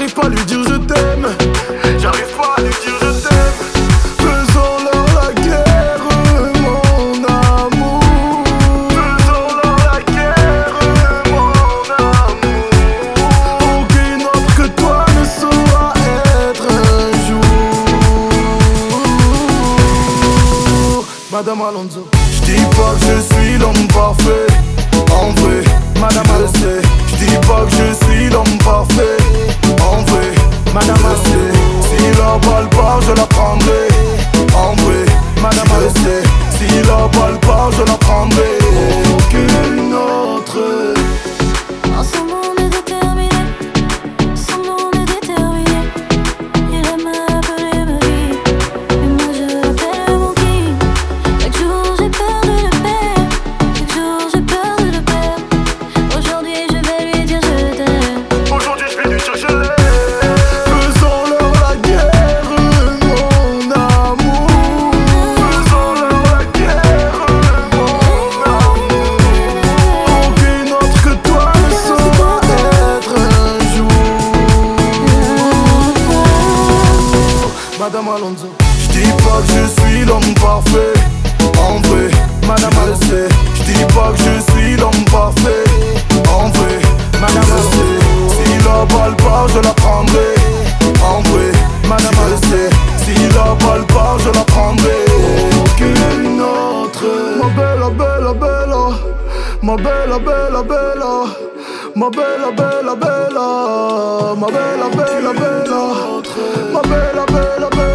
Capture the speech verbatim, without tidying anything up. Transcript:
J'arrive pas à lui dire je t'aime. J'arrive pas à lui dire je t'aime. Faisons-leur la guerre, mon amour. Faisons-leur la guerre, mon amour. Aucune autre que toi ne saura être un jour. Madame Alonso. J'dis pas que je suis l'homme parfait. En vrai, Madame je sais. J'dis pas que je suis l'homme parfait. En vrai, Madame je sais. Si la balle part, je la prendrai. En vrai, Madame je sais. Si la balle part, je la prendrai. Aucune autre. Ensemble on est déterminés. Ensemble on est déterminés. Il aime appeler ma vie. Et moi je l'appelle mon king. Chaque jour j'ai peur de le perdre. Chaque jour j'ai peur de le perdre. Aujourd'hui je vais lui dire je t'aime. Aujourd'hui je vais lui dire je l'aime. Faisons-leur la guerre, mon amour. Faisons-leur la guerre, mon amour. Aucune autre que toi ne saura être un jour. Madame Alonso. J'dis pas que je suis l'homme parfait. En vrai, Madame je sais. J'dis pas que je suis l'homme parfait. En vrai, Madame je sais. Si la balle part, je la prendrai. En vrai, Madame je sais. Si la balle part, je la prendrai. Aucune autre. Ma bella, bella, bella. Ma bella, bella, bella. Ma bella, bella, bella. Ma bella, bella, bella. Ma bella, bella, bella.